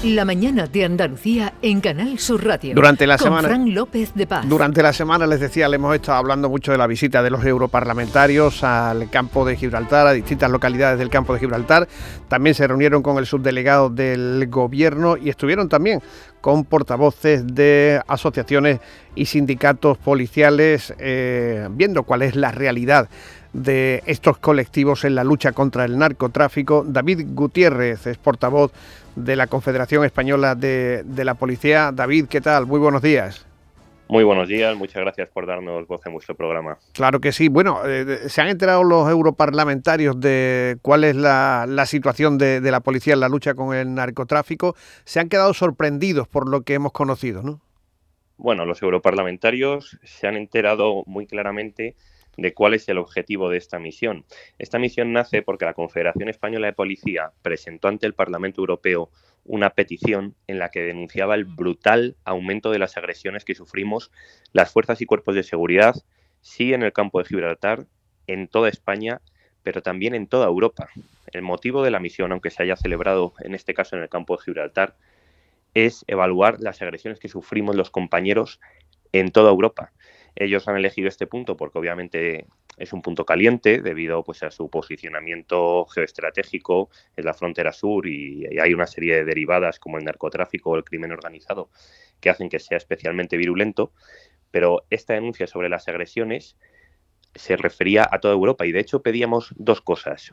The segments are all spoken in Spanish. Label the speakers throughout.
Speaker 1: La mañana de Andalucía en Canal Sur Radio.
Speaker 2: Durante la
Speaker 1: con
Speaker 2: semana,
Speaker 1: Fran López de Paz.
Speaker 2: Durante la semana, les decía, le hemos estado hablando mucho de la visita de los europarlamentarios al campo de Gibraltar, a distintas localidades del campo de Gibraltar. También se reunieron con el subdelegado del gobierno y estuvieron también con portavoces de asociaciones y sindicatos policiales, viendo cuál es la realidad de estos colectivos en la lucha contra el narcotráfico. David Gutiérrez es portavoz de la Confederación Española de la Policía. David, ¿qué tal? Muy buenos días.
Speaker 3: Muy buenos días, muchas gracias por darnos voz en vuestro programa.
Speaker 2: Claro que sí. Bueno, ¿se han enterado los europarlamentarios de cuál es la situación de la policía en la lucha con el narcotráfico? Se han quedado sorprendidos por lo que hemos conocido, ¿no?
Speaker 3: Bueno, los europarlamentarios se han enterado muy claramente de cuál es el objetivo de esta misión. Esta misión nace porque la Confederación Española de Policía presentó ante el Parlamento Europeo una petición en la que denunciaba el brutal aumento de las agresiones que sufrimos las fuerzas y cuerpos de seguridad, sí en el campo de Gibraltar, en toda España, pero también en toda Europa. El motivo de la misión, aunque se haya celebrado en este caso en el campo de Gibraltar, es evaluar las agresiones que sufrimos los compañeros en toda Europa. Ellos han elegido este punto porque obviamente es un punto caliente debido pues, a su posicionamiento geoestratégico en la frontera sur y hay una serie de derivadas como el narcotráfico o el crimen organizado que hacen que sea especialmente virulento, pero esta denuncia sobre las agresiones se refería a toda Europa y de hecho pedíamos dos cosas.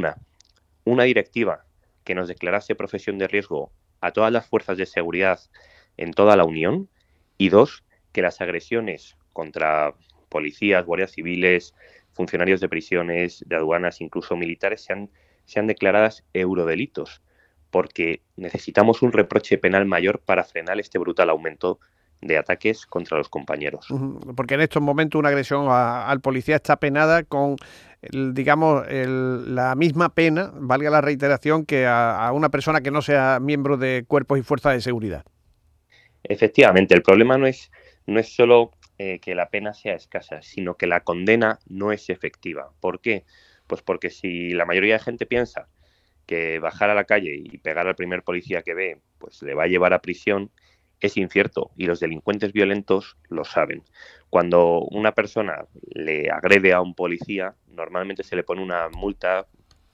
Speaker 3: Una directiva que nos declarase profesión de riesgo a todas las fuerzas de seguridad en toda la Unión y dos, que las agresiones contra policías, guardias civiles, funcionarios de prisiones, de aduanas, incluso militares, sean declaradas eurodelitos, porque necesitamos un reproche penal mayor para frenar este brutal aumento de ataques contra los compañeros.
Speaker 2: Porque en estos momentos una agresión al policía está penada con, la misma pena, valga la reiteración, que a una persona que no sea miembro de cuerpos y fuerzas de seguridad.
Speaker 3: Efectivamente, el problema no es solo que la pena sea escasa, sino que la condena no es efectiva. ¿Por qué? Pues porque si la mayoría de gente piensa que bajar a la calle y pegar al primer policía que ve, pues le va a llevar a prisión, es incierto y los delincuentes violentos lo saben. Cuando una persona le agrede a un policía, normalmente se le pone una multa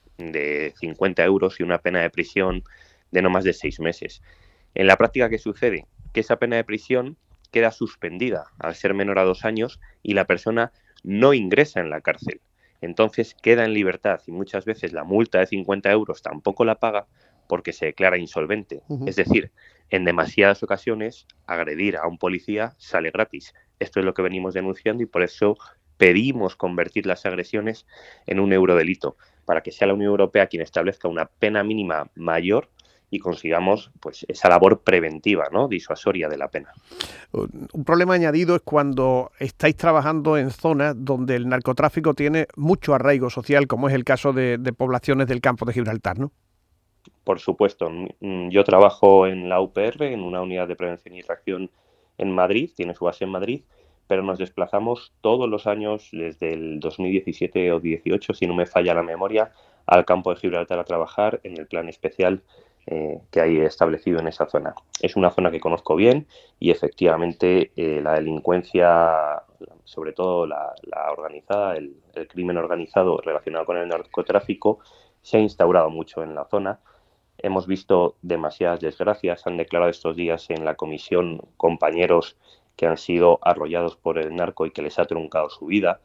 Speaker 3: de 50 euros y una pena de prisión de no más de 6 meses. En la práctica, ¿qué sucede? Que esa pena de prisión queda suspendida al ser menor a 2 años y la persona no ingresa en la cárcel. Entonces queda en libertad y muchas veces la multa de 50 euros tampoco la paga porque se declara insolvente. Es decir, en demasiadas ocasiones agredir a un policía sale gratis. Esto es lo que venimos denunciando y por eso pedimos convertir las agresiones en un eurodelito, para que sea la Unión Europea quien establezca una pena mínima mayor y consigamos pues esa labor preventiva, ¿no?, disuasoria de la pena.
Speaker 2: Un problema añadido es cuando estáis trabajando en zonas donde el narcotráfico tiene mucho arraigo social, como es el caso de poblaciones del campo de Gibraltar, ¿no?
Speaker 3: Por supuesto. Yo trabajo en la UPR, en una unidad de prevención y reacción en Madrid, tiene su base en Madrid, pero nos desplazamos todos los años desde el 2017 o 18, si no me falla la memoria, al campo de Gibraltar a trabajar en el plan especial que hay establecido en esa zona. Es una zona que conozco bien y efectivamente la delincuencia, sobre todo la organizada, el crimen organizado relacionado con el narcotráfico, se ha instaurado mucho en la zona. Hemos visto demasiadas desgracias. Han declarado estos días en la comisión compañeros que han sido arrollados por el narco y que les ha truncado su vida,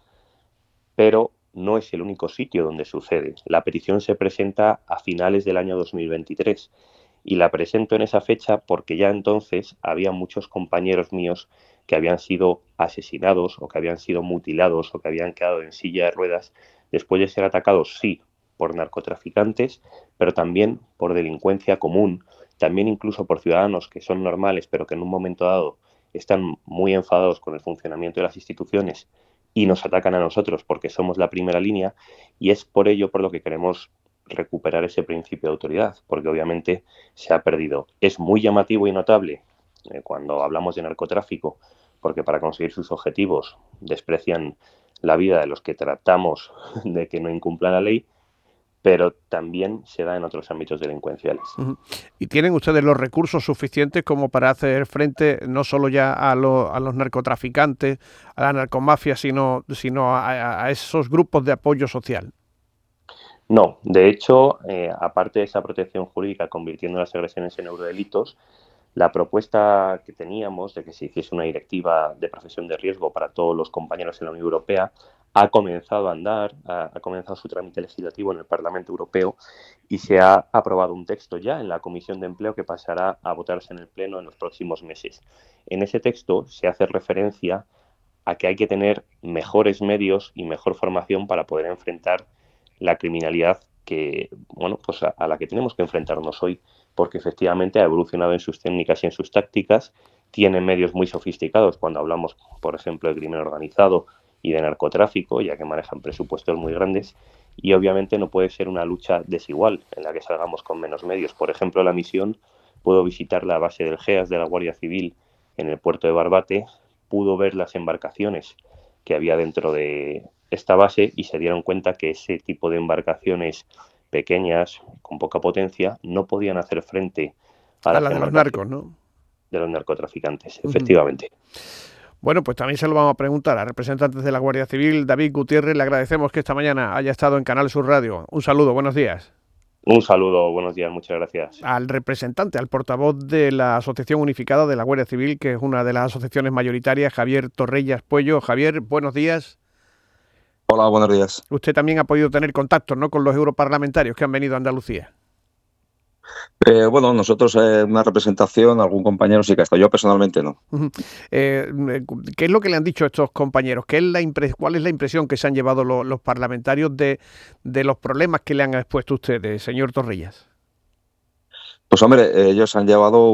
Speaker 3: pero no es el único sitio donde sucede. La petición se presenta a finales del año 2023 y la presento en esa fecha porque ya entonces había muchos compañeros míos que habían sido asesinados o que habían sido mutilados o que habían quedado en silla de ruedas después de ser atacados, sí, por narcotraficantes, pero también por delincuencia común, también incluso por ciudadanos que son normales, pero que en un momento dado están muy enfadados con el funcionamiento de las instituciones y nos atacan a nosotros porque somos la primera línea, y es por ello por lo que queremos recuperar ese principio de autoridad, porque obviamente se ha perdido. Es muy llamativo y notable cuando hablamos de narcotráfico, porque para conseguir sus objetivos desprecian la vida de los que tratamos de que no incumplan la ley, pero también se da en otros ámbitos delincuenciales.
Speaker 2: ¿Y tienen ustedes los recursos suficientes como para hacer frente no solo ya a los narcotraficantes, a la narcomafia, sino a esos grupos de apoyo social?
Speaker 3: No, de hecho, aparte de esa protección jurídica convirtiendo las agresiones en eurodelitos, la propuesta que teníamos de que se hiciese una directiva de profesión de riesgo para todos los compañeros en la Unión Europea ha comenzado a andar, ha comenzado su trámite legislativo en el Parlamento Europeo y se ha aprobado un texto ya en la Comisión de Empleo que pasará a votarse en el Pleno en los próximos meses. En ese texto se hace referencia a que hay que tener mejores medios y mejor formación para poder enfrentar la criminalidad que, bueno, pues a la que tenemos que enfrentarnos hoy, porque efectivamente ha evolucionado en sus técnicas y en sus tácticas, tiene medios muy sofisticados cuando hablamos, por ejemplo, de crimen organizado y de narcotráfico, ya que manejan presupuestos muy grandes, y obviamente no puede ser una lucha desigual en la que salgamos con menos medios. Por ejemplo, la misión pudo visitar la base del GEAS de la Guardia Civil en el puerto de Barbate, pudo ver las embarcaciones que había dentro de esta base y se dieron cuenta que ese tipo de embarcaciones pequeñas, con poca potencia, no podían hacer frente a las
Speaker 2: de los narcos, ¿no?
Speaker 3: De los narcotraficantes, efectivamente.
Speaker 2: Bueno, pues también se lo vamos a preguntar a representantes de la Guardia Civil. David Gutiérrez, le agradecemos que esta mañana haya estado en Canal Sur Radio. Un saludo, buenos días.
Speaker 3: Un saludo, buenos días, muchas gracias.
Speaker 2: Al representante, al portavoz de la Asociación Unificada de la Guardia Civil, que es una de las asociaciones mayoritarias, Javier Torrellas Puello. Javier, buenos días.
Speaker 4: Hola, buenos días.
Speaker 2: Usted también ha podido tener contactos, ¿no?, con los europarlamentarios que han venido a Andalucía.
Speaker 4: Bueno, nosotros una representación, algún compañero sí que ha estado, yo personalmente no.
Speaker 2: ¿Qué es lo que le han dicho estos compañeros? ¿Cuál es la impresión que se han llevado los parlamentarios de los problemas que le han expuesto ustedes, señor Torrellas?
Speaker 4: Pues hombre, ellos han llevado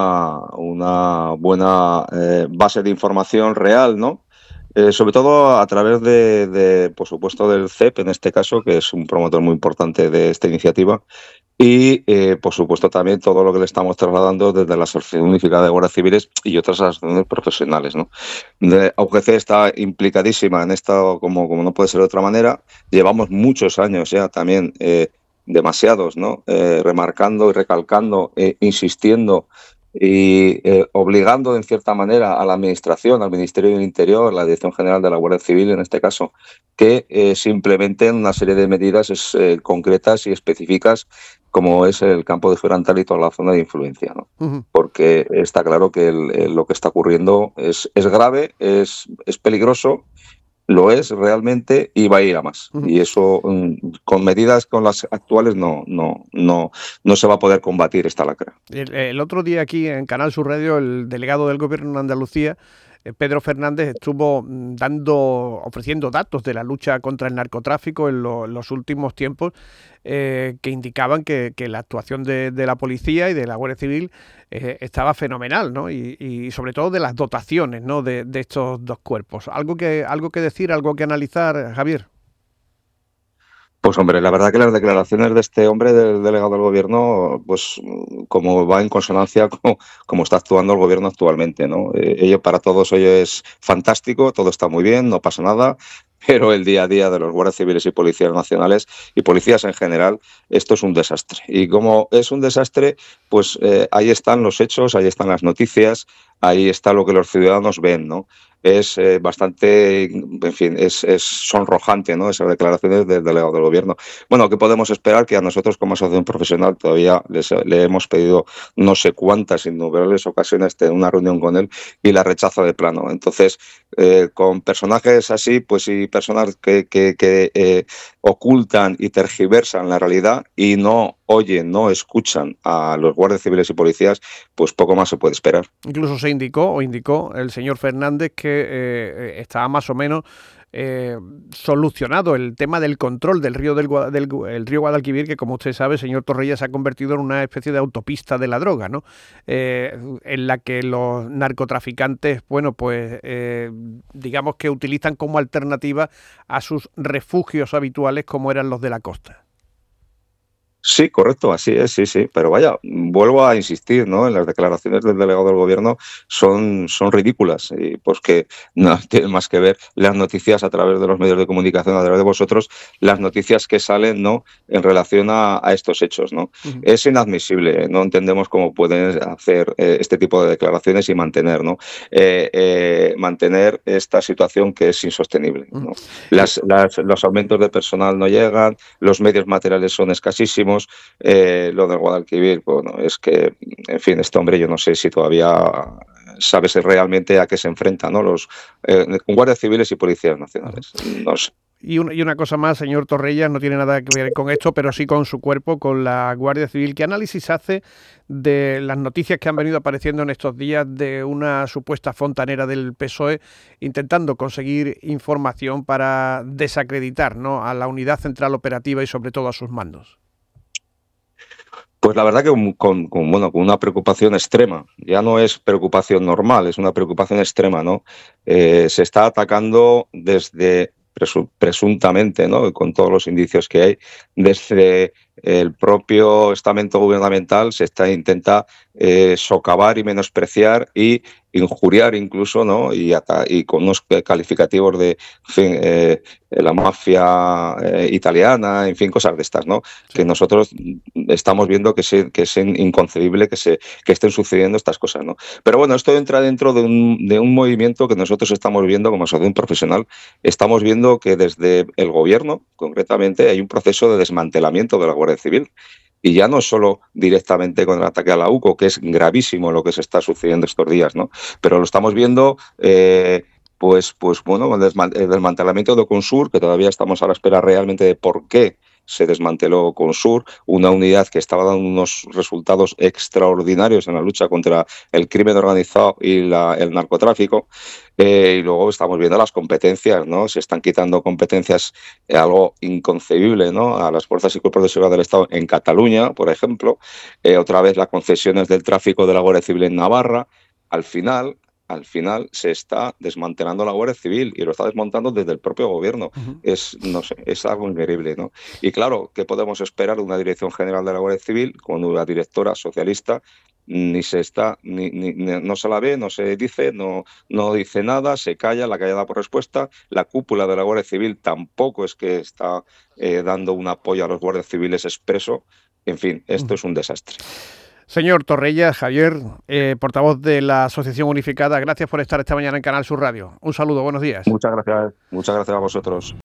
Speaker 4: una buena base de información real, ¿no? Sobre todo a través por supuesto, del CEP, en este caso, que es un promotor muy importante de esta iniciativa, y, por supuesto, también todo lo que le estamos trasladando desde la Asociación Unificada de Guardias Civiles y otras asociaciones profesionales, ¿no? AUGC está implicadísima en esto como no puede ser de otra manera. Llevamos muchos años ya también, demasiados, ¿no? Remarcando y recalcando, insistiendo y obligando en cierta manera a la Administración, al Ministerio del Interior, la Dirección General de la Guardia Civil en este caso, que se implementen una serie de medidas concretas y específicas, como es el campo de Gibraltar y toda la zona de influencia, ¿no? Porque está claro que lo que está ocurriendo es grave, es peligroso. Lo es realmente y va a ir a más. Y eso, con medidas con las actuales, no se va a poder combatir esta lacra.
Speaker 2: El otro día aquí en Canal Sur Radio, el delegado del Gobierno en Andalucía, Pedro Fernández, estuvo ofreciendo datos de la lucha contra el narcotráfico en los últimos tiempos, que indicaban que la actuación de la policía y de la Guardia Civil estaba fenomenal, ¿no? Y sobre todo de las dotaciones, ¿no?, de estos dos cuerpos. ¿Algo que decir, algo que analizar, Javier?
Speaker 4: Pues hombre, la verdad que las declaraciones de este hombre, del delegado del Gobierno, pues como va en consonancia como está actuando el Gobierno actualmente, ¿no? Para todos ello es fantástico, todo está muy bien, no pasa nada, pero el día a día de los guardias civiles y policías nacionales y policías en general, esto es un desastre. Y como es un desastre, pues ahí están los hechos, ahí están las noticias, ahí está lo que los ciudadanos ven, ¿no? Es bastante, en fin, es sonrojante, ¿no?, esas declaraciones del delegado del Gobierno. Bueno, ¿qué podemos esperar? Que a nosotros como asociación profesional todavía le hemos pedido no sé cuántas, innumerables ocasiones tener una reunión con él y la rechaza de plano. Entonces, con personajes así, pues y personas que ocultan y tergiversan la realidad y no oyen, no escuchan a los guardias civiles y policías, pues poco más se puede esperar.
Speaker 2: Incluso se indicó el señor Fernández que estaba más o menos solucionado el tema del control del río el río Guadalquivir, que, como usted sabe, señor Torrellas, se ha convertido en una especie de autopista de la droga, ¿no? En la que los narcotraficantes, bueno, pues digamos que utilizan como alternativa a sus refugios habituales, como eran los de la costa.
Speaker 4: Sí, correcto, así es, sí, sí. Pero vaya, vuelvo a insistir, ¿no? En las declaraciones del delegado del gobierno son ridículas. Y pues que no tienen más que ver las noticias a través de los medios de comunicación, a través de vosotros, las noticias que salen, ¿no? En relación a estos hechos, ¿no?
Speaker 2: Ujú.
Speaker 4: Es inadmisible. No entendemos cómo pueden hacer este tipo de declaraciones y mantener, ¿no? Mantener esta situación que es insostenible,
Speaker 2: Mm.
Speaker 4: ¿no? Los aumentos de personal no llegan, los medios materiales son escasísimos. Lo del Guadalquivir, bueno, es que, en fin, este hombre yo no sé si todavía sabe realmente a qué se enfrenta, ¿no? Los guardias civiles y policías nacionales. No sé.
Speaker 2: Y una cosa más, señor Torrellas, no tiene nada que ver con esto, pero sí con su cuerpo, con la Guardia Civil. ¿Qué análisis hace de las noticias que han venido apareciendo en estos días de una supuesta fontanera del PSOE intentando conseguir información para desacreditar, ¿no?, a la Unidad Central Operativa y sobre todo a sus mandos?
Speaker 4: Pues la verdad que bueno, con una preocupación extrema. Ya no es preocupación normal, es una preocupación extrema, ¿no? Se está atacando desde presuntamente, ¿no? Con todos los indicios que hay, desde el propio estamento gubernamental intenta socavar y menospreciar y injuriar incluso, ¿no? Y con unos calificativos de, en fin, la mafia italiana, en fin, cosas de estas, ¿no?
Speaker 2: Sí.
Speaker 4: Que nosotros estamos viendo que es inconcebible que estén sucediendo estas cosas, ¿no? Pero bueno, esto entra dentro de un movimiento que nosotros estamos viendo como asociación profesional. Estamos viendo que desde el gobierno, concretamente, hay un proceso de desmantelamiento de la Guardia Civil. Y ya no solo directamente con el ataque a la UCO, que es gravísimo lo que se está sucediendo estos días, ¿no? Pero lo estamos viendo, pues bueno, el desmantelamiento de Consur, que todavía estamos a la espera realmente de por qué se desmanteló Consur, una unidad que estaba dando unos resultados extraordinarios en la lucha contra el crimen organizado y el narcotráfico. Y luego estamos viendo las competencias, ¿no? Se están quitando competencias, algo inconcebible, ¿no? A las fuerzas y cuerpos de seguridad del Estado en Cataluña, por ejemplo. Otra vez las concesiones del tráfico de la Guardia Civil en Navarra. Al final se está desmantelando la Guardia Civil y lo está desmontando desde el propio gobierno.
Speaker 2: Uh-huh.
Speaker 4: No sé, es algo increíble, ¿no? Y claro, ¿qué podemos esperar de una dirección general de la Guardia Civil con una directora socialista? No se la ve, no se dice, no dice nada, se calla, la callada por respuesta. La cúpula de la Guardia Civil tampoco es que está dando un apoyo a los guardias civiles expreso. En fin, esto es un desastre.
Speaker 2: Señor Torrellas, Javier, portavoz de la Asociación Unificada, gracias por estar esta mañana en Canal Sur Radio. Un saludo, buenos días.
Speaker 4: Muchas gracias a vosotros.